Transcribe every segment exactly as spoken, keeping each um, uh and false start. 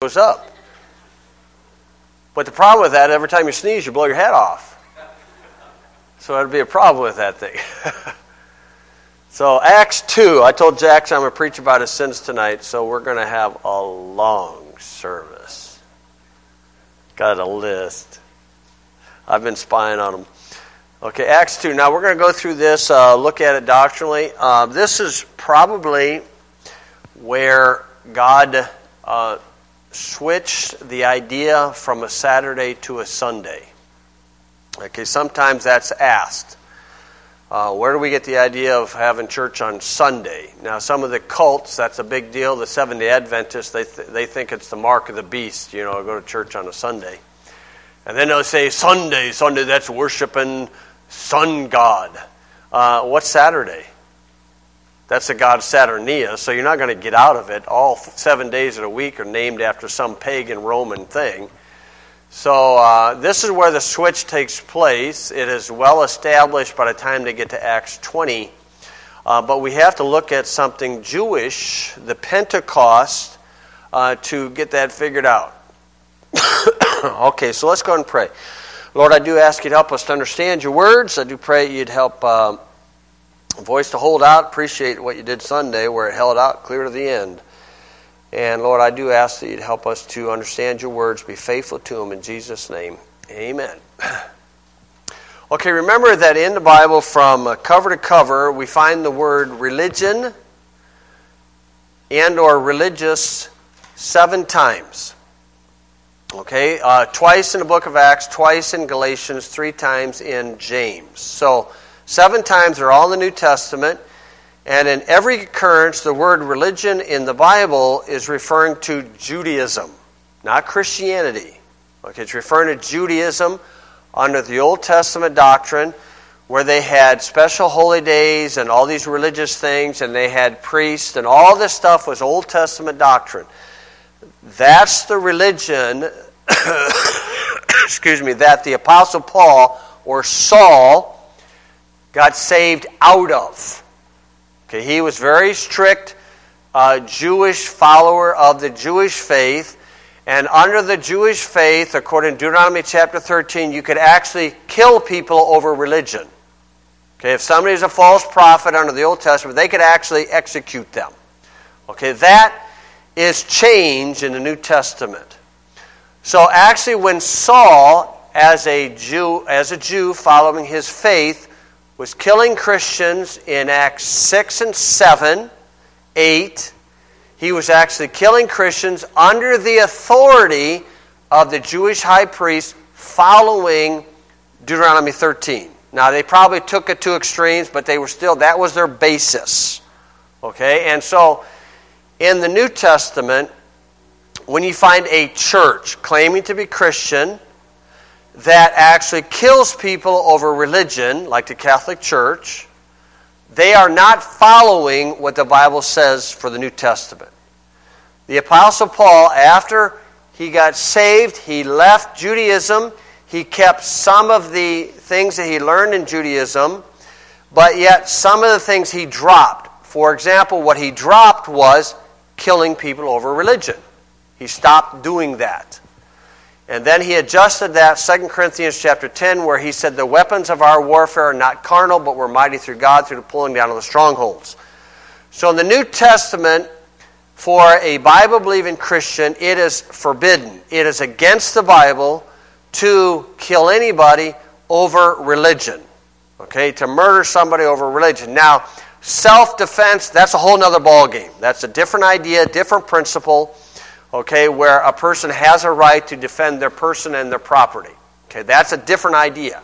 goes up. But the problem with that, every time you sneeze, you blow your head off. So that'd be a problem with that thing. So Acts two, I told Jackson I'm going to preach about his sins tonight, so we're going to have a long service. Got a list. I've been spying on them. Okay, Acts two. Now we're going to go through this, uh, look at it doctrinally. Uh, this is probably where God uh, switched the idea from a Saturday to a Sunday. Okay, sometimes that's asked. Uh, where do we get the idea of having church on Sunday? Now, some of the cults, that's a big deal. The Seventh-day Adventists, they th- they think it's the mark of the beast, you know, go to church on a Sunday. And then they'll say, Sunday, Sunday, that's worshiping sun god. Uh, what's Saturday? That's the god Saturnia, so you're not going to get out of it. All seven days of the week are named after some pagan Roman thing. So uh, this is where the switch takes place. It is well established by the time they get to Acts twenty. Uh, but we have to look at something Jewish, the Pentecost, uh, to get that figured out. Okay, so let's go and pray. Lord, I do ask you to help us to understand your words. I do pray you'd help uh, voice to hold out. Appreciate what you did Sunday where it held out clear to the end. And Lord, I do ask that you'd help us to understand your words, be faithful to them in Jesus' name. Amen. Okay, remember that in the Bible from cover to cover, we find the word religion and or religious seven times. Okay, uh, twice in the book of Acts, twice in Galatians, three times in James. So seven times are all in the New Testament. And in every occurrence, the word religion in the Bible is referring to Judaism, not Christianity. Okay, it's referring to Judaism under the Old Testament doctrine, where they had special holy days and all these religious things, and they had priests, and all this stuff was Old Testament doctrine. That's the religion, excuse me, that the Apostle Paul or Saul got saved out of. Okay, he was very strict uh, Jewish follower of the Jewish faith, and under the Jewish faith, according to Deuteronomy chapter thirteen, you could actually kill people over religion. Okay, if somebody is a false prophet under the Old Testament, they could actually execute them. Okay, that is change in the New Testament. So actually, when Saul, as a Jew, as a Jew following his faith, was killing Christians in Acts six and seven, eight. He was actually killing Christians under the authority of the Jewish high priest following Deuteronomy thirteen. Now, they probably took it to extremes, but they were still, that was their basis. Okay, and so in the New Testament, when you find a church claiming to be Christian that actually kills people over religion, like the Catholic Church, they are not following what the Bible says for the New Testament. The Apostle Paul, after he got saved, he left Judaism. He kept some of the things that he learned in Judaism, but yet some of the things he dropped. For example, what he dropped was killing people over religion. He stopped doing that. And then he adjusted that, Second Corinthians chapter ten, where he said the weapons of our warfare are not carnal, but we're mighty through God through the pulling down of the strongholds. So in the New Testament, for a Bible-believing Christian, it is forbidden. It is against the Bible to kill anybody over religion. Okay, to murder somebody over religion. Now, self-defense, that's a whole other ballgame. That's a different idea, different principle. Okay, where a person has a right to defend their person and their property. Okay, that's a different idea.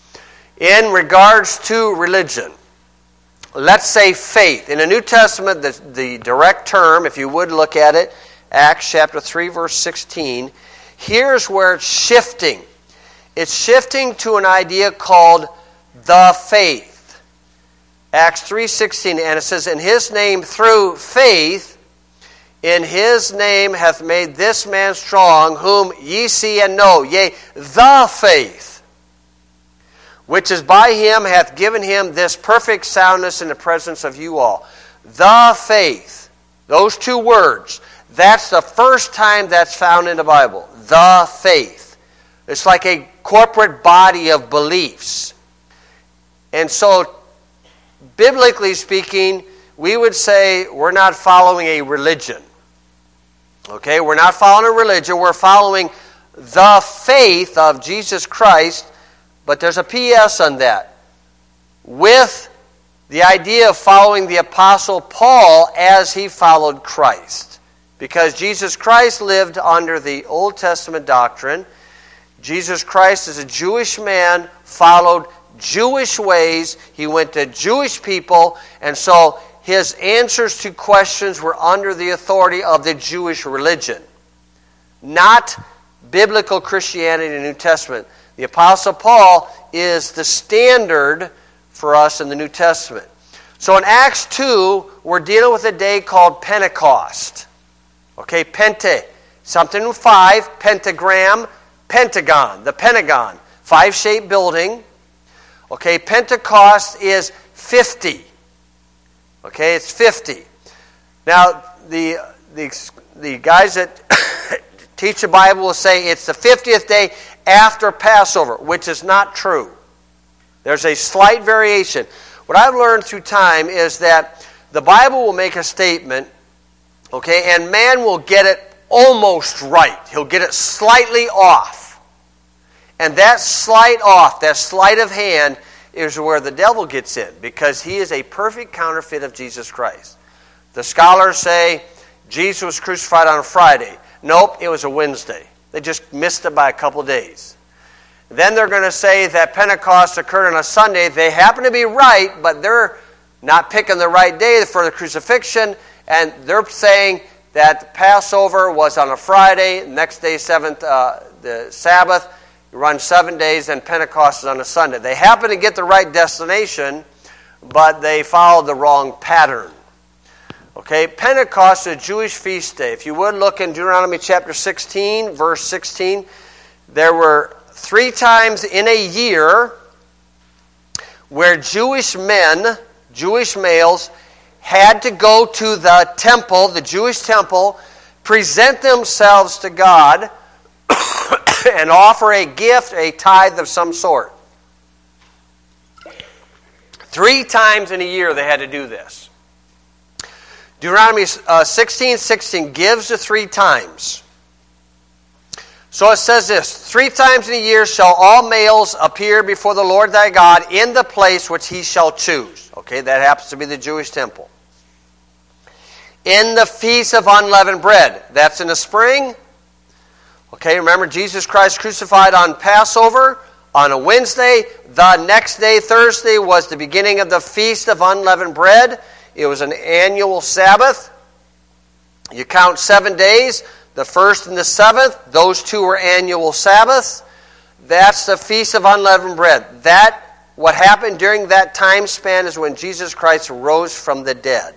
In regards to religion, let's say faith. In the New Testament, the, the direct term, if you would look at it, Acts chapter three, verse sixteen, here's where it's shifting. It's shifting to an idea called the faith. Acts three sixteen, and it says, in his name through faith, in his name hath made this man strong, whom ye see and know, yea, the faith, which is by him hath given him this perfect soundness in the presence of you all. The faith, those two words, That's the first time that's found in the Bible. The faith. It's like a corporate body of beliefs. And so, biblically speaking, we would say we're not following a religion. Okay, we're not following a religion. We're following the faith of Jesus Christ. But there's a P S on that. With the idea of following the Apostle Paul as he followed Christ. Because Jesus Christ lived under the Old Testament doctrine. Jesus Christ is a Jewish man, followed Jewish ways. He went to Jewish people, and so his answers to questions were under the authority of the Jewish religion. Not biblical Christianity in the New Testament. The Apostle Paul is the standard for us in the New Testament. So in Acts two, we're dealing with a day called Pentecost. Okay, Pente, something with five, pentagram, pentagon, the Pentagon, five-shaped building. Okay, Pentecost is fifty. Okay, it's fifty. Now, the the, the guys that teach the Bible will say it's the fiftieth day after Passover, which is not true. There's a slight variation. What I've learned through time is that the Bible will make a statement, okay, and man will get it almost right. He'll get it slightly off. And that slight off, that sleight of hand, is where the devil gets in, because he is a perfect counterfeit of Jesus Christ. The scholars say Jesus was crucified on a Friday. Nope, it was a Wednesday. They just missed it by a couple days. Then they're going to say that Pentecost occurred on a Sunday. They happen to be right, but they're not picking the right day for the crucifixion, and they're saying that Passover was on a Friday, next day, seventh, uh, the Sabbath. You run seven days, and Pentecost is on a Sunday. They happen to get the right destination, but they followed the wrong pattern. Okay, Pentecost is a Jewish feast day. If you would look in Deuteronomy chapter sixteen, verse sixteen, there were three times in a year where Jewish men, Jewish males, had to go to the temple, the Jewish temple, present themselves to God, and offer a gift, a tithe of some sort. Three times in a year they had to do this. Deuteronomy uh, sixteen sixteen gives the three times. So it says this, three times in a year shall all males appear before the Lord thy God in the place which he shall choose. Okay, that happens to be the Jewish temple. In the feast of unleavened bread. That's in the spring. Okay, remember Jesus Christ crucified on Passover on a Wednesday. The next day, Thursday, was the beginning of the feast of unleavened bread. It was an annual Sabbath. You count seven days. The first and the seventh, those two were annual Sabbaths. That's the Feast of Unleavened Bread. That, what happened during that time span is when Jesus Christ rose from the dead.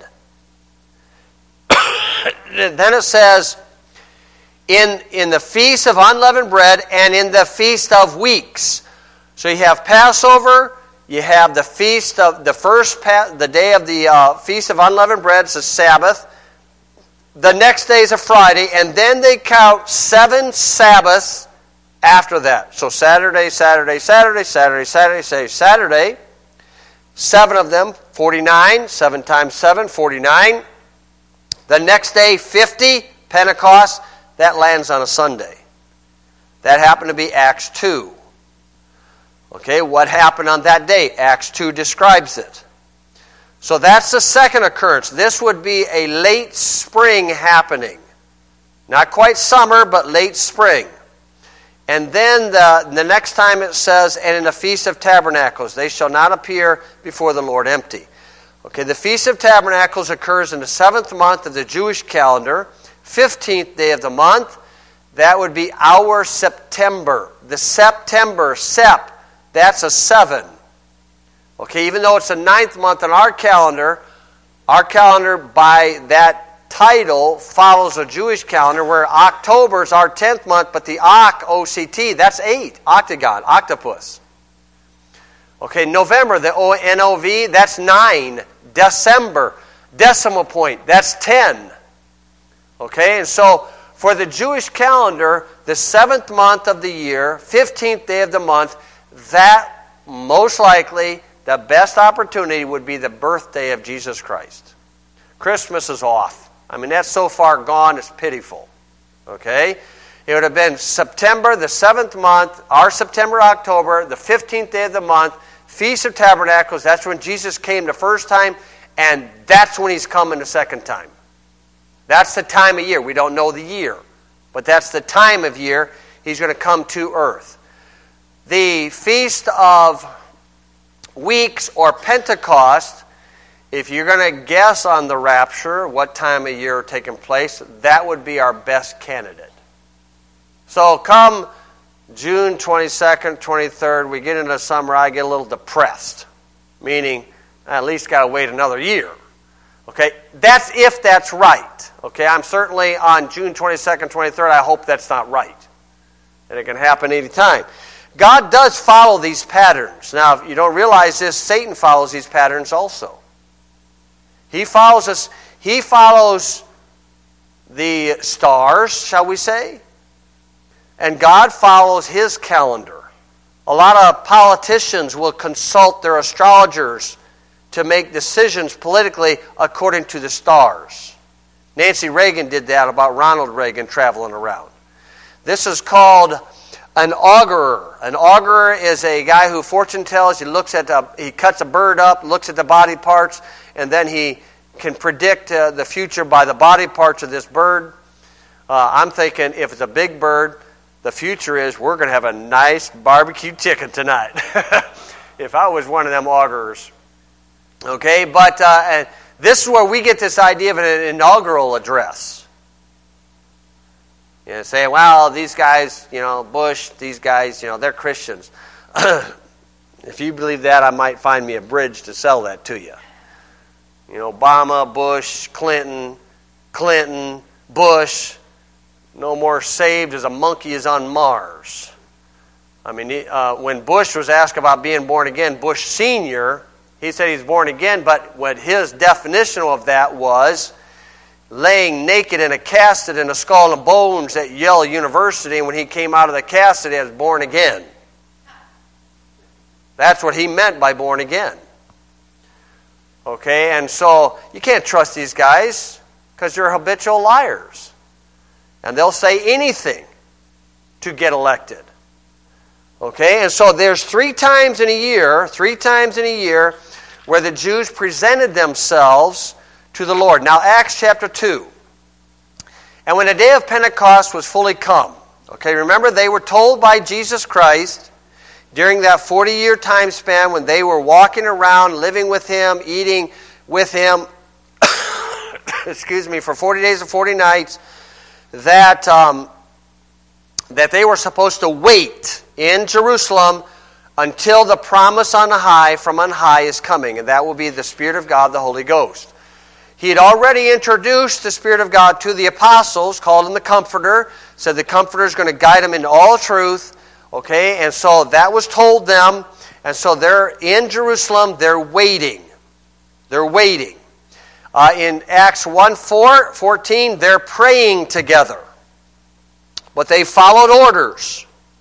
Then it says, in, in the Feast of Unleavened Bread and in the Feast of Weeks. So you have Passover, you have the feast of the first, the day of the uh, Feast of Unleavened Bread, it's a Sabbath. The next day is a Friday, and then they count seven Sabbaths after that. So Saturday, Saturday, Saturday, Saturday, Saturday, Saturday, Saturday. Seven of them, forty-nine. Seven times seven, forty-nine. The next day, fifty, Pentecost. That lands on a Sunday. That happened to be Acts two. Okay, what happened on that day? Acts two describes it. So that's the second occurrence. This would be a late spring happening. Not quite summer, but late spring. And then the, the next time it says, and in the Feast of Tabernacles, they shall not appear before the Lord empty. Okay, the Feast of Tabernacles occurs in the seventh month of the Jewish calendar, fifteenth day of the month. That would be our September. The September, Sep, that's a seven. Okay, even though it's the ninth month on our calendar, our calendar by that title follows a Jewish calendar where October is our tenth month, but the Oc, O C T, that's eight. Octagon, octopus. Okay, November, the O N O V, that's nine. December, decimal point, that's ten. Okay, and so for the Jewish calendar, the seventh month of the year, fifteenth day of the month, that most likely the best opportunity would be the birthday of Jesus Christ. Christmas is off. I mean, that's so far gone, it's pitiful. Okay? It would have been September, the seventh month, our September, October, the fifteenth day of the month, Feast of Tabernacles. That's when Jesus came the first time, and that's when he's coming the second time. That's the time of year. We don't know the year, but that's the time of year he's going to come to earth. The Feast of Weeks or Pentecost, if you're going to guess on the rapture, what time of year taking place, that would be our best candidate. So come June twenty-second, twenty-third, we get into summer, I get a little depressed, meaning I at least got to wait another year. Okay, that's if that's right. Okay, I'm certainly on June twenty-second, twenty-third, I hope that's not right. And it can happen any time. God does follow these patterns. Now, if you don't realize this, Satan follows these patterns also. He follows us, he follows the stars, shall we say? And God follows his calendar. A lot of politicians will consult their astrologers to make decisions politically according to the stars. Nancy Reagan did that about Ronald Reagan traveling around. This is called an augurer. An augurer is a guy who fortune tells. He looks at the, he cuts a bird up, looks at the body parts, and then he can predict uh, the future by the body parts of this bird. Uh, I'm thinking if it's a big bird, the future is we're going to have a nice barbecue chicken tonight. If I was one of them augurers. Okay, but uh, and this is where we get this idea of an inaugural address. You know, say, well, these guys, you know, Bush, these guys, you know, they're Christians. If you believe that, I might find me a bridge to sell that to you. You know, Obama, Bush, Clinton, Clinton, Bush, no more saved as a monkey is on Mars. I mean, uh, when Bush was asked about being born again, Bush Senior, he said he's born again, but what his definition of that was laying naked in a casket in a skull and bones at Yale University, and when he came out of the casket, he was born again. That's what he meant by born again. Okay, and so you can't trust these guys because they're habitual liars. And they'll say anything to get elected. Okay, and so there's three times in a year, three times in a year, where the Jews presented themselves to the Lord. Now, Acts chapter two. And when the day of Pentecost was fully come, okay, remember they were told by Jesus Christ during that forty-year time span when they were walking around, living with Him, eating with Him, excuse me, for forty days and forty nights, that um, that they were supposed to wait in Jerusalem until the promise on high from on high is coming, and that will be the Spirit of God, the Holy Ghost. He had already introduced the Spirit of God to the apostles, called him the Comforter, said the Comforter is going to guide them into all truth, okay, and so that was told them, and so they're in Jerusalem, they're waiting. They're waiting. Uh, in Acts one fourteen, they're praying together. But they followed orders.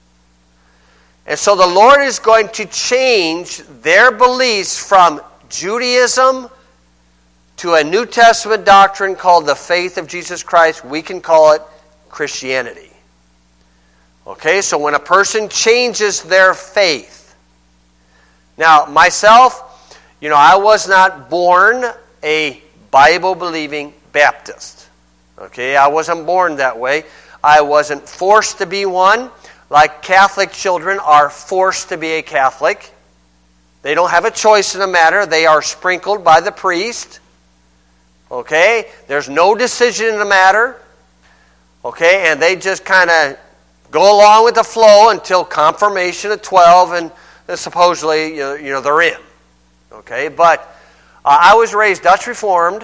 And so the Lord is going to change their beliefs from Judaism to a New Testament doctrine called the faith of Jesus Christ. We can call it Christianity. Okay, so when a person changes their faith. Now, myself, you know, I was not born a Bible-believing Baptist. Okay, I wasn't born that way. I wasn't forced to be one, like Catholic children are forced to be a Catholic. They don't have a choice in the matter. They are sprinkled by the priest. Okay, there's no decision in the matter. Okay, and they just kind of go along with the flow until confirmation at twelve, and supposedly, you know, you know they're in. Okay, but uh, I was raised Dutch Reformed.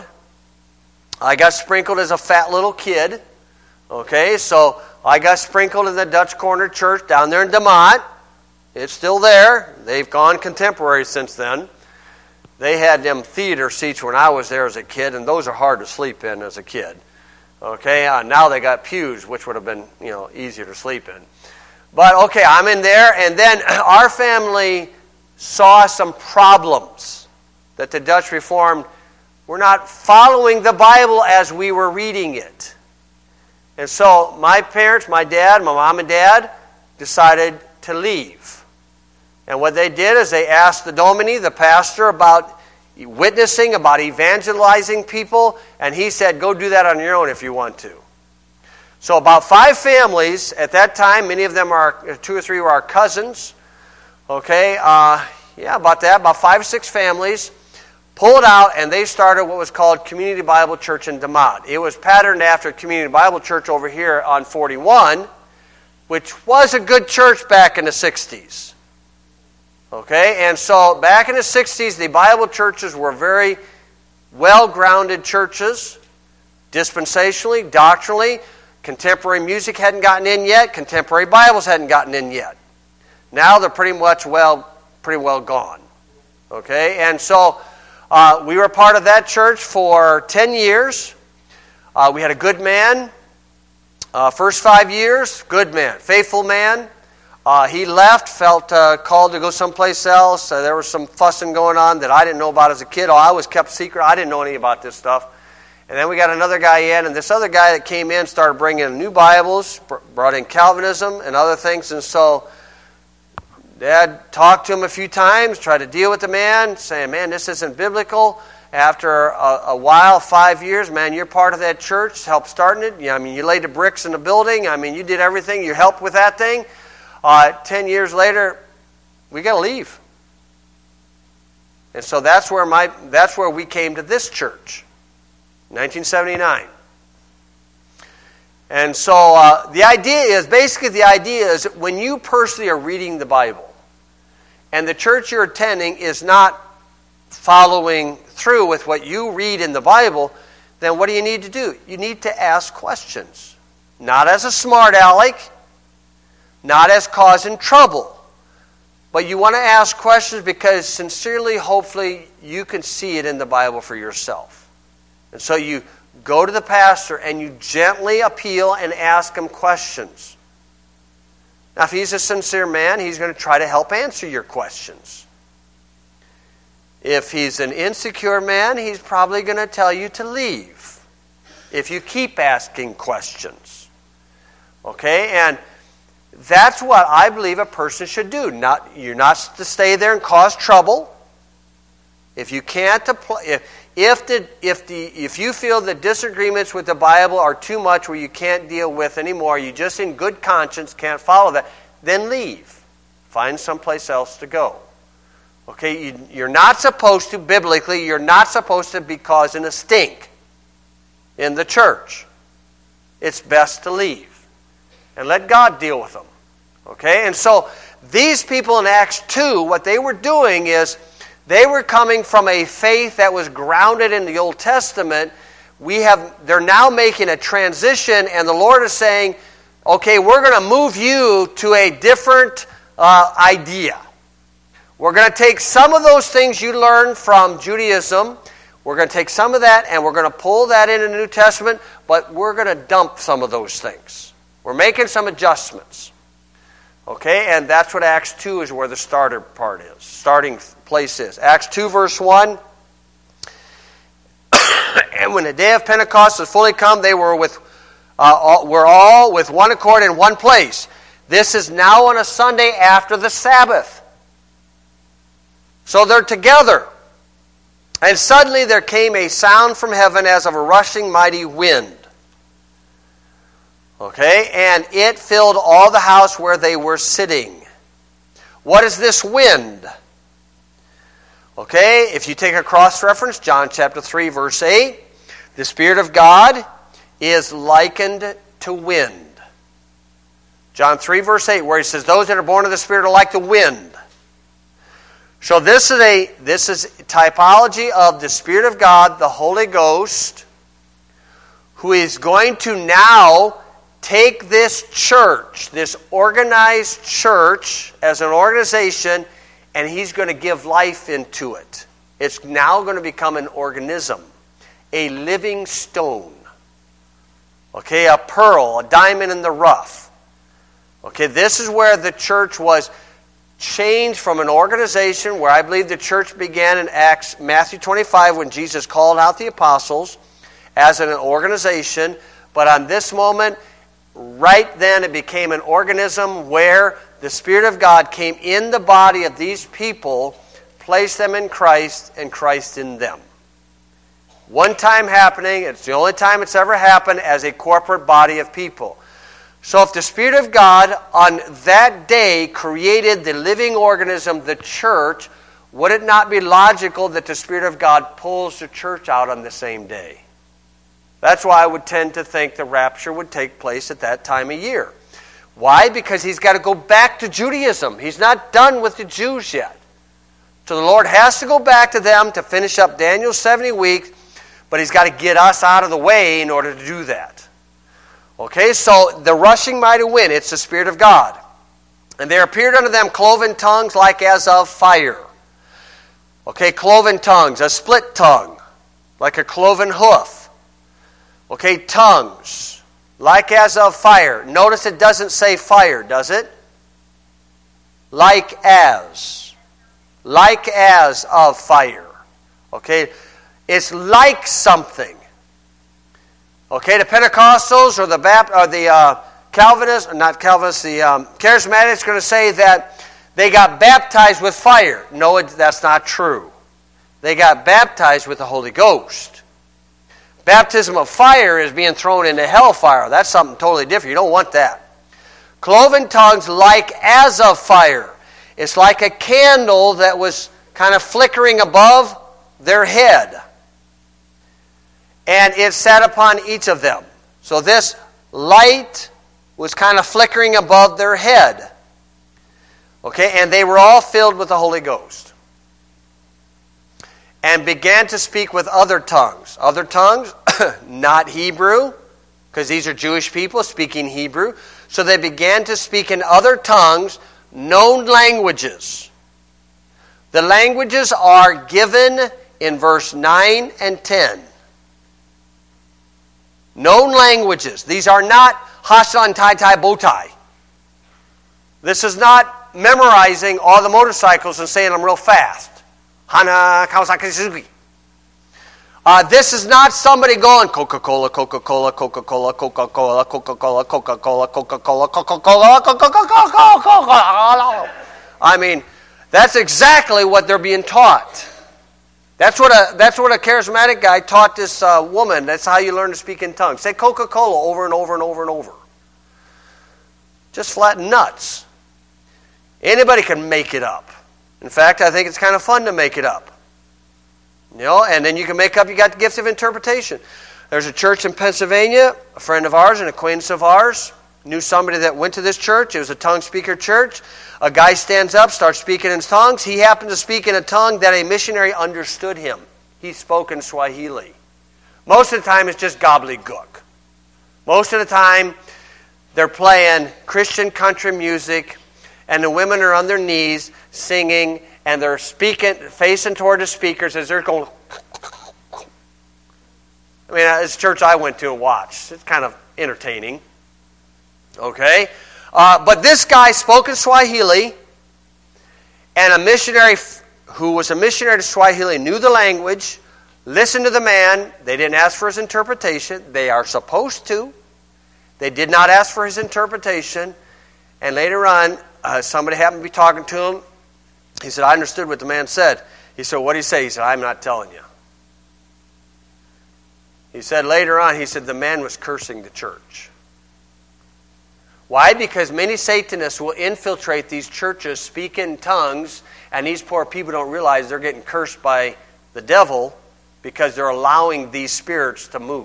I got sprinkled as a fat little kid. Okay, so I got sprinkled in the Dutch Corner Church down there in DeMont. It's still there. They've gone contemporary since then. They had them theater seats when I was there as a kid, and those are hard to sleep in as a kid. Okay, uh, now they got pews, which would have been, you know, easier to sleep in. But, okay, I'm in there, and then our family saw some problems that the Dutch Reformed were not following the Bible as we were reading it. And so my parents, my dad, my mom and dad, decided to leave. And what they did is they asked the Domini, the pastor, about witnessing, about evangelizing people, and he said, go do that on your own if you want to. So about five families at that time, many of them are, two or three were our cousins, okay, uh, yeah, about that, about five or six families, pulled out, and they started what was called Community Bible Church in DeMott. It was patterned after Community Bible Church over here on forty-one, which was a good church back in the sixties. Okay, and so back in the sixties, the Bible churches were very well-grounded churches, dispensationally, doctrinally. Contemporary music hadn't gotten in yet. Contemporary Bibles hadn't gotten in yet. Now they're pretty much well, pretty well gone. Okay, and so uh, we were part of that church for ten years. Uh, we had a good man. Uh, first five years, good man, faithful man. Uh, he left, felt uh, called to go someplace else. Uh, there was some fussing going on that I didn't know about as a kid. Oh, I was kept secret. I didn't know anything about this stuff. And then we got another guy in, and this other guy that came in started bringing in new Bibles, brought in Calvinism and other things. And so Dad talked to him a few times, tried to deal with the man, saying, man, this isn't biblical. After a, a while, five years, man, you're part of that church, helped starting it. I mean, you laid the bricks in the building. I mean, you did everything. You helped with that thing. Uh, ten years later, we got to leave. And so that's where my that's where we came to this church, nineteen seventy-nine. And so uh, the idea is, basically the idea is that when you personally are reading the Bible and the church you're attending is not following through with what you read in the Bible, then what do you need to do? You need to ask questions. Not as a smart aleck, not as causing trouble, but you want to ask questions because sincerely, hopefully, you can see it in the Bible for yourself. And so you go to the pastor and you gently appeal and ask him questions. Now, if he's a sincere man, he's going to try to help answer your questions. If he's an insecure man, he's probably going to tell you to leave if you keep asking questions. Okay? And that's what I believe a person should do. Not, you're not to stay there and cause trouble. If you can't apply, if, if the if the if you feel the disagreements with the Bible are too much where you can't deal with anymore, you just in good conscience can't follow that, then leave. Find someplace else to go. Okay, you, you're not supposed to, biblically, you're not supposed to be causing a stink in the church. It's best to leave and let God deal with them. Okay, and so these people in Acts two, what they were doing is they were coming from a faith that was grounded in the Old Testament. We have, they're now making a transition, and the Lord is saying, okay, we're going to move you to a different uh, idea. We're going to take some of those things you learned from Judaism. We're going to take some of that and we're going to pull that into the New Testament, but we're going to dump some of those things. We're making some adjustments. Okay, and that's what Acts two is where the starter part is, starting place is. Acts two verse one. And when the day of Pentecost was fully come, they were with uh, all, were all with one accord in one place. This is now on a Sunday after the Sabbath. So they're together. And suddenly there came a sound from heaven as of a rushing mighty wind. Okay, and it filled all the house where they were sitting. What is this wind? Okay, if you take a cross-reference, John chapter three, verse eight, the Spirit of God is likened to wind. John three, verse eight, where he says, those that are born of the Spirit are like the wind. So this is a this is a typology of the Spirit of God, the Holy Ghost, who is going to now take this church, this organized church, as an organization, and he's going to give life into it. It's now going to become an organism, a living stone. Okay, a pearl, a diamond in the rough. Okay, this is where the church was changed from an organization where I believe the church began in Acts, Matthew twenty-five, when Jesus called out the apostles as an organization. But on this moment, right then, it became an organism where the Spirit of God came in the body of these people, placed them in Christ, and Christ in them. One time happening, it's the only time it's ever happened as a corporate body of people. So if the Spirit of God on that day created the living organism, the church, would it not be logical that the Spirit of God pulls the church out on the same day? That's why I would tend to think the rapture would take place at that time of year. Why? Because he's got to go back to Judaism. He's not done with the Jews yet. So the Lord has to go back to them to finish up Daniel's seventy weeks, but he's got to get us out of the way in order to do that. Okay, so the rushing mighty wind, it's the Spirit of God. And there appeared unto them cloven tongues like as of fire. Okay, cloven tongues, a split tongue, like a cloven hoof. Okay, tongues, like as of fire. Notice it doesn't say fire, does it? Like as. Like as of fire. Okay, it's like something. Okay, the Pentecostals or the Bap- or the uh, Calvinists, or not Calvinists, the um, Charismatics are going to say that they got baptized with fire. No, it, that's not true. They got baptized with the Holy Ghost. Baptism of fire is being thrown into hellfire. That's something totally different. You don't want that. Cloven tongues like as of fire. It's like a candle that was kind of flickering above their head. And it sat upon each of them. So this light was kind of flickering above their head. Okay, and they were all filled with the Holy Ghost. And began to speak with other tongues. Other tongues, not Hebrew, because these are Jewish people speaking Hebrew. So they began to speak in other tongues, known languages. The languages are given in verse nine and ten. Known languages. These are not Hashan Tai Tai Bo Tai. This is not memorizing all the motorcycles and saying them real fast. Hana Kawasaki Suzuki. Uh, this is not somebody going Coca-Cola, Coca-Cola, Coca-Cola, Coca-Cola, Coca-Cola, Coca-Cola, Coca-Cola, Coca-Cola, Coca-Cola, Coca-Cola. I mean, that's exactly what they're being taught. That's what a that's what a charismatic guy taught this uh, woman. That's how you learn to speak in tongues. Say Coca-Cola over and over and over and over. Just flat nuts. Anybody can make it up. In fact, I think it's kind of fun to make it up. You know, and then you can make up, you got the gift of interpretation. There's a church in Pennsylvania, a friend of ours, an acquaintance of ours, knew somebody that went to this church. It was a tongue speaker church. A guy stands up, starts speaking in tongues. He happened to speak in a tongue that a missionary understood him. He spoke in Swahili. Most of the time, it's just gobbledygook. Most of the time, they're playing Christian country music, and the women are on their knees singing, and they're speaking, facing toward the speakers as they're going. I mean, it's a church I went to and watched. It's kind of entertaining. Okay? Uh, but this guy spoke in Swahili, and a missionary f- who was a missionary to Swahili knew the language, listened to the man. They didn't ask for his interpretation. They are supposed to. They did not ask for his interpretation. And later on, uh, somebody happened to be talking to him. He said, I understood what the man said. He said, what did he say? He said, I'm not telling you. He said later on, he said, the man was cursing the church. Why? Because many Satanists will infiltrate these churches, speak in tongues, and these poor people don't realize they're getting cursed by the devil because they're allowing these spirits to move.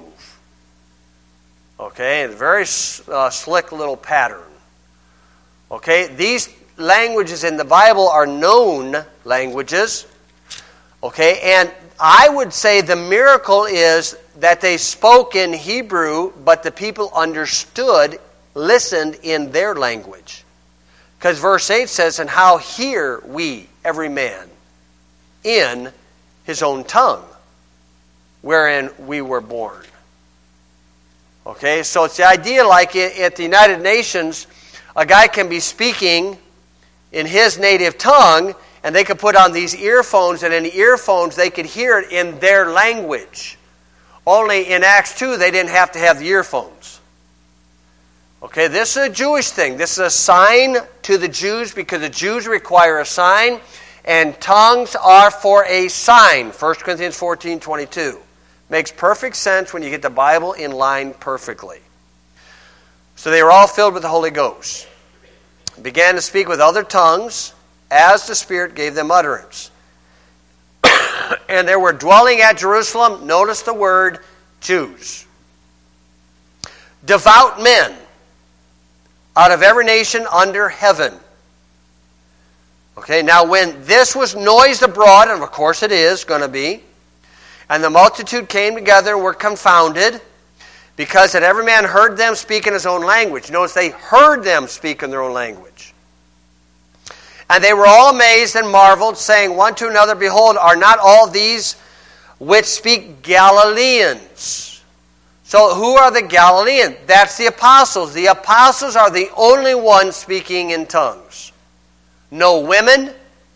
Okay? It's a very uh, slick little pattern. Okay? These languages in the Bible are known languages. Okay? And I would say the miracle is that they spoke in Hebrew, but the people understood, listened in their language. Because verse eight says, and how hear we, every man, in his own tongue, wherein we were born. Okay, so it's the idea like at the United Nations, a guy can be speaking in his native tongue, and they could put on these earphones, and in the earphones they could hear it in their language. Only in Acts two, they didn't have to have the earphones. Okay, this is a Jewish thing. This is a sign to the Jews because the Jews require a sign, and tongues are for a sign. First Corinthians fourteen twenty-two. Makes perfect sense when you get the Bible in line perfectly. So they were all filled with the Holy Ghost. Began to speak with other tongues as the Spirit gave them utterance. And there were dwelling at Jerusalem, notice the word, Jews. Devout men out of every nation under heaven. Okay, now when this was noised abroad, and of course it is going to be, and the multitude came together and were confounded, because that every man heard them speak in his own language. Notice they heard them speak in their own language. And they were all amazed and marveled, saying one to another, Behold, are not all these which speak Galileans? So who are the Galileans? That's the apostles. The apostles are the only ones speaking in tongues. No women,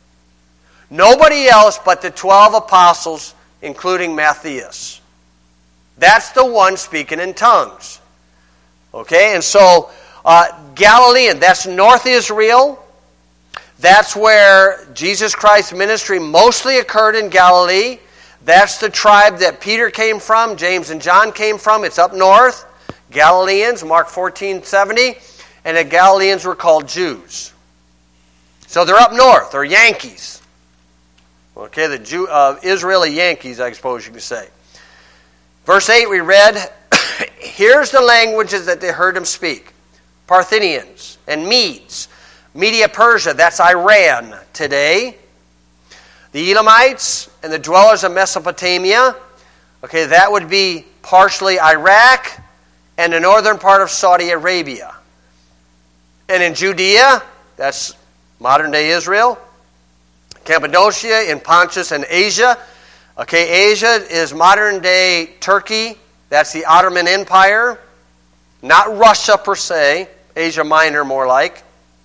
nobody else but the twelve apostles, including Matthias. That's the one speaking in tongues. Okay, and so uh, Galilean, that's North Israel. That's where Jesus Christ's ministry mostly occurred in Galilee. That's the tribe that Peter came from, James and John came from. It's up north. Galileans, Mark fourteen seventy. And the Galileans were called Jews. So they're up north. They're Yankees. Okay, the Jew, uh, Israeli Yankees, I suppose you could say. Verse eight we read, Here's the languages that they heard him speak. Parthians and Medes. Media Persia, that's Iran today. The Elamites and the dwellers of Mesopotamia. Okay, that would be partially Iraq and the northern part of Saudi Arabia. And in Judea, that's modern-day Israel. Cappadocia in Pontus and Asia. Okay, Asia is modern-day Turkey. That's the Ottoman Empire. Not Russia per se. Asia Minor more like.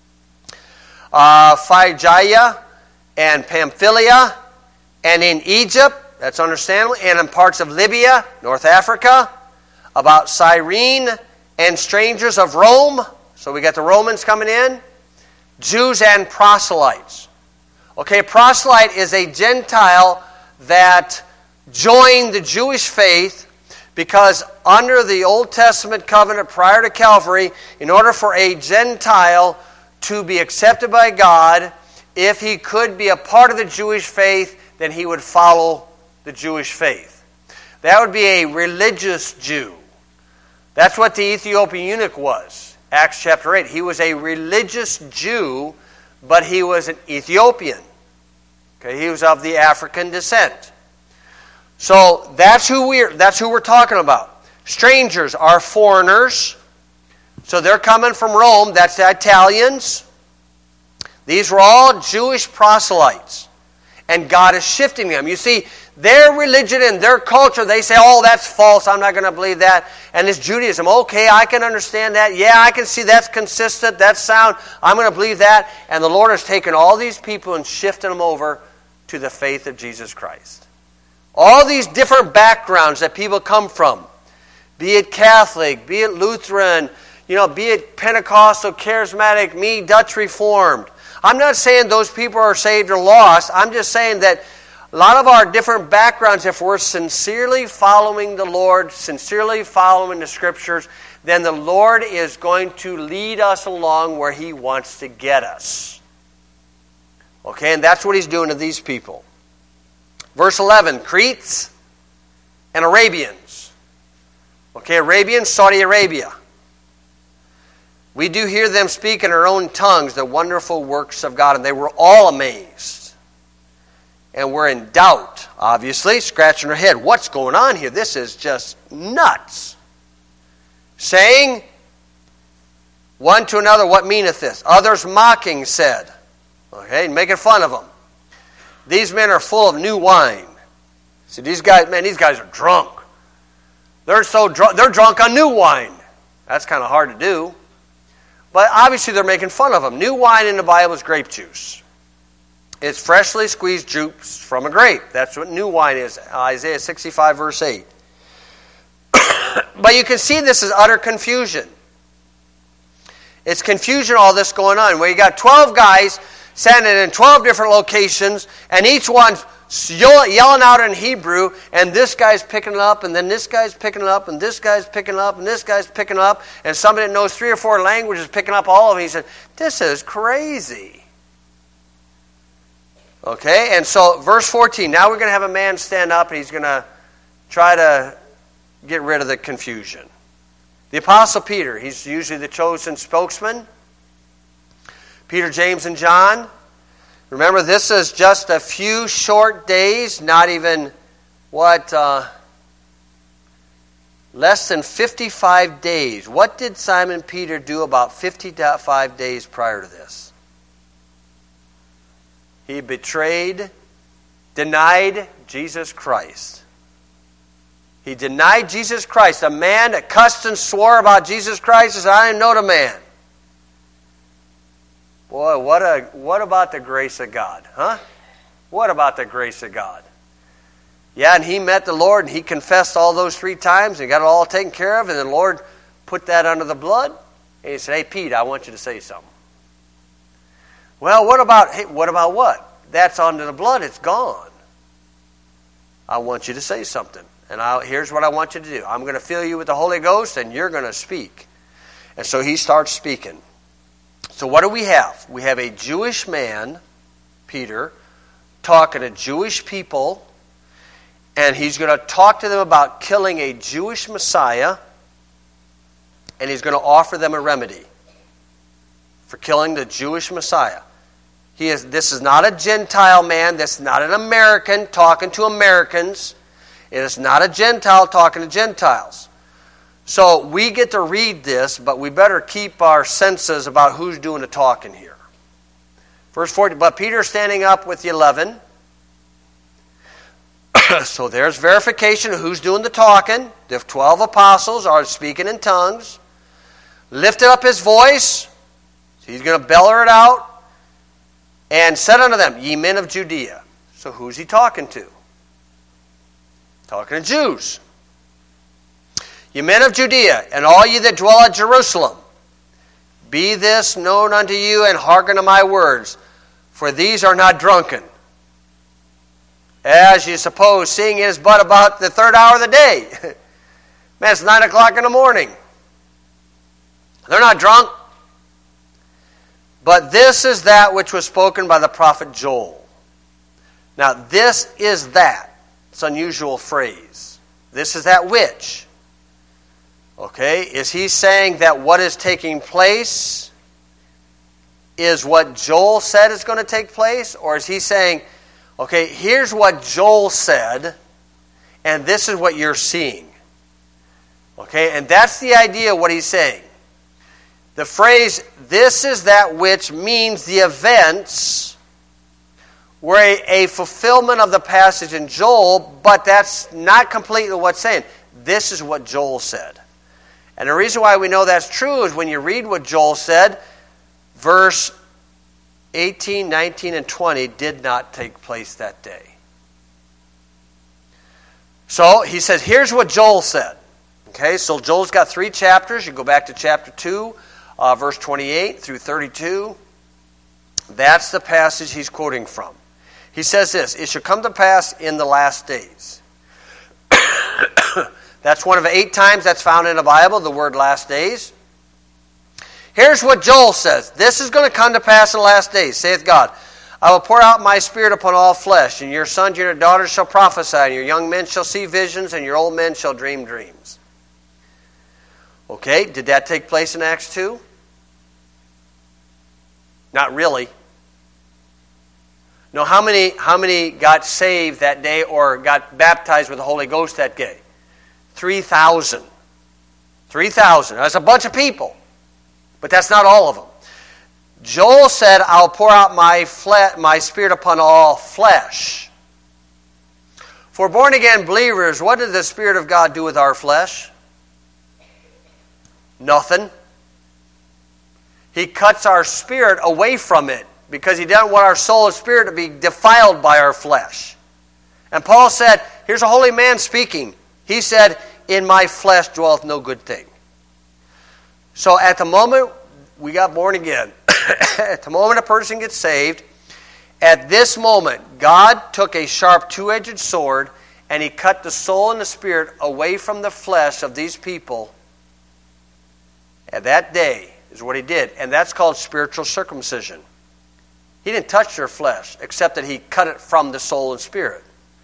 Uh, Phrygia and Pamphylia. And in Egypt, that's understandable. And in parts of Libya, North Africa. About Cyrene and strangers of Rome. So we got the Romans coming in. Jews and proselytes. Okay, proselyte is a Gentile that joined the Jewish faith because under the Old Testament covenant prior to Calvary, in order for a Gentile to be accepted by God, if he could be a part of the Jewish faith, then he would follow the Jewish faith. That would be a religious Jew. That's what the Ethiopian eunuch was. Acts chapter eight. He was a religious Jew, but he was an Ethiopian. Okay, he was of the African descent. So that's who we're that's who we're talking about. Strangers are foreigners. So they're coming from Rome. That's the Italians. These were all Jewish proselytes. And God is shifting them. You see, their religion and their culture, they say, oh, that's false. I'm not going to believe that. And this Judaism, okay, I can understand that. Yeah, I can see that's consistent. That's sound. I'm going to believe that. And the Lord has taken all these people and shifted them over to the faith of Jesus Christ. All these different backgrounds that people come from, be it Catholic, be it Lutheran, you know, be it Pentecostal, Charismatic, me, Dutch Reformed. I'm not saying those people are saved or lost. I'm just saying that a lot of our different backgrounds, if we're sincerely following the Lord, sincerely following the Scriptures, then the Lord is going to lead us along where He wants to get us. Okay, and that's what He's doing to these people. Verse eleven, Cretes and Arabians. Okay, Arabians, Saudi Arabia. We do hear them speak in our own tongues the wonderful works of God, and they were all amazed. And we're in doubt, obviously, scratching our head. What's going on here? This is just nuts. Saying one to another, what meaneth this? Others mocking said. Okay, making fun of them. These men are full of new wine. See, these guys, man, these guys are drunk. They're so drunk, they're drunk on new wine. That's kind of hard to do. But obviously they're making fun of them. New wine in the Bible is grape juice. It's freshly squeezed juice from a grape. That's what new wine is. Isaiah sixty-five, verse eight. But you can see this is utter confusion. It's confusion, all this going on. Where you got twelve guys standing in twelve different locations, and each one's yelling out in Hebrew, and this guy's picking it up, and then this guy's picking it up, and this guy's picking it up, and this guy's picking it up, and somebody that knows three or four languages picking up all of them. He said, this is crazy. Okay, and so verse fourteen, now we're going to have a man stand up, and he's going to try to get rid of the confusion. The Apostle Peter, he's usually the chosen spokesman. Peter, James, and John. Remember, this is just a few short days, not even, what, uh, less than fifty-five days. What did Simon Peter do about fifty-five days prior to this? He betrayed, denied Jesus Christ. He denied Jesus Christ. A man that cussed and swore about Jesus Christ says, I didn't know the man. Boy, what a what about the grace of God, huh? What about the grace of God? Yeah, and he met the Lord, and he confessed all those three times, and got it all taken care of, and the Lord put that under the blood, and he said, hey, Pete, I want you to say something. Well, what about, hey, what about what? That's under the blood, it's gone. I want you to say something, and I'll, here's what I want you to do. I'm going to fill you with the Holy Ghost, and you're going to speak. And so he starts speaking. So what do we have? We have a Jewish man, Peter, talking to Jewish people, and he's going to talk to them about killing a Jewish Messiah, and he's going to offer them a remedy for killing the Jewish Messiah. He is. This is not a Gentile man. This is not an American talking to Americans. It is not a Gentile talking to Gentiles. So we get to read this, but we better keep our senses about who's doing the talking here. Verse forty, but Peter's standing up with the eleven. So there's verification of who's doing the talking. The twelve apostles are speaking in tongues. Lifted up his voice. So he's going to bellow it out. And said unto them, ye men of Judea. So who's he talking to? Talking to Jews. Ye men of Judea, and all ye that dwell at Jerusalem, be this known unto you, and hearken to my words, for these are not drunken, as you suppose, seeing it is but about the third hour of the day. Man, it's nine o'clock in the morning. They're not drunk. But this is that which was spoken by the prophet Joel. Now, this is that. It's an unusual phrase. This is that which. Okay, is he saying that what is taking place is what Joel said is going to take place? Or is he saying, okay, here's what Joel said, and this is what you're seeing? Okay, and that's the idea of what he's saying. The phrase, this is that which, means the events were a, a fulfillment of the passage in Joel, but that's not completely what's saying. This is what Joel said. And the reason why we know that's true is when you read what Joel said, verse eighteen, nineteen, and twenty did not take place that day. So he says, here's what Joel said. Okay, so Joel's got three chapters. You go back to chapter two, uh, verse twenty-eight through thirty-two. That's the passage he's quoting from. He says this, it shall come to pass in the last days. That's one of eight times that's found in the Bible, the word last days. Here's what Joel says. This is going to come to pass in the last days, saith God. I will pour out my spirit upon all flesh, and your sons and your daughters shall prophesy, and your young men shall see visions, and your old men shall dream dreams. Okay, did that take place in Acts two? Not really. No, how many, how many got saved that day or got baptized with the Holy Ghost that day? three thousand. three thousand. That's a bunch of people. But that's not all of them. Joel said, I'll pour out my fle- my spirit upon all flesh. For born-again believers, what did the Spirit of God do with our flesh? Nothing. He cuts our spirit away from it because he doesn't want our soul and spirit to be defiled by our flesh. And Paul said, here's a holy man speaking. He said, in my flesh dwelleth no good thing. So at the moment we got born again, at the moment a person gets saved, at this moment, God took a sharp two-edged sword and he cut the soul and the spirit away from the flesh of these people. At that day is what he did. And that's called spiritual circumcision. He didn't touch their flesh, except that he cut it from the soul and spirit.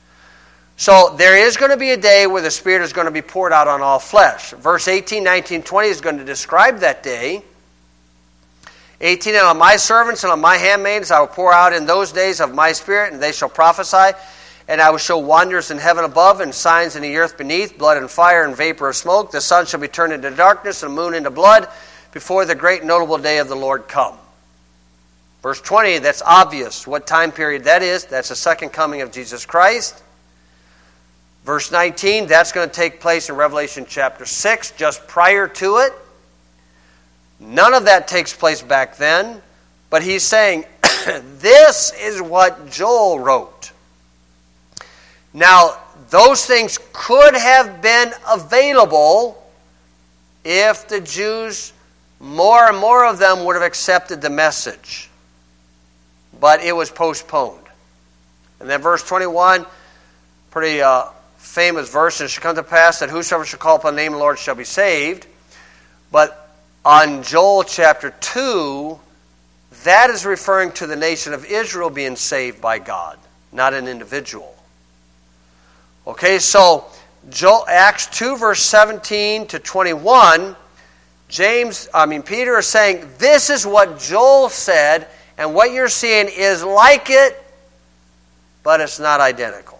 So there is going to be a day where the Spirit is going to be poured out on all flesh. Verse eighteen, nineteen, twenty is going to describe that day. eighteen, and on my servants and on my handmaids I will pour out in those days of my Spirit, and they shall prophesy. And I will show wonders in heaven above, and signs in the earth beneath, blood and fire and vapor of smoke. The sun shall be turned into darkness, and the moon into blood, before the great notable day of the Lord come. Verse twenty, that's obvious what time period that is. That's the second coming of Jesus Christ. Verse nineteen, that's going to take place in Revelation chapter six, just prior to it. None of that takes place back then, but he's saying, this is what Joel wrote. Now, those things could have been available if the Jews, more and more of them, would have accepted the message. But it was postponed. And then verse twenty-one, pretty uh, famous verse, and it shall come to pass that whosoever shall call upon the name of the Lord shall be saved. But on Joel chapter two, that is referring to the nation of Israel being saved by God, not an individual. Okay, so Joel, Acts two, verse seventeen to twenty-one, James, I mean Peter is saying, this is what Joel said, and what you're seeing is like it, but it's not identical.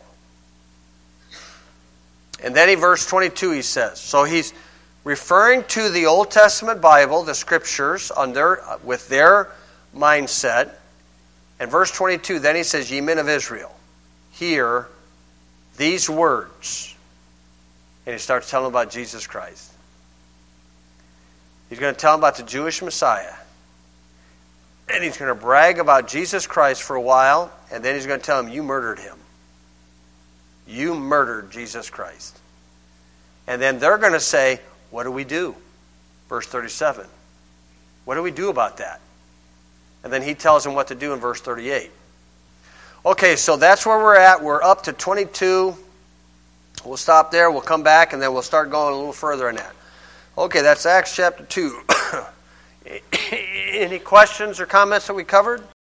And then in verse twenty-two he says, so he's referring to the Old Testament Bible, the Scriptures, under with their mindset. And verse twenty-two, then he says, ye men of Israel, hear these words. And he starts telling them about Jesus Christ. He's going to tell them about the Jewish Messiah. And he's going to brag about Jesus Christ for a while, and then he's going to tell them, you murdered him. You murdered Jesus Christ. And then they're going to say, what do we do? Verse thirty-seven. What do we do about that? And then he tells them what to do in verse thirty-eight. Okay, so that's where we're at. We're up to twenty-two. We'll stop there. We'll come back, and then we'll start going a little further in that. Okay, that's Acts chapter two. Any questions or comments that we covered?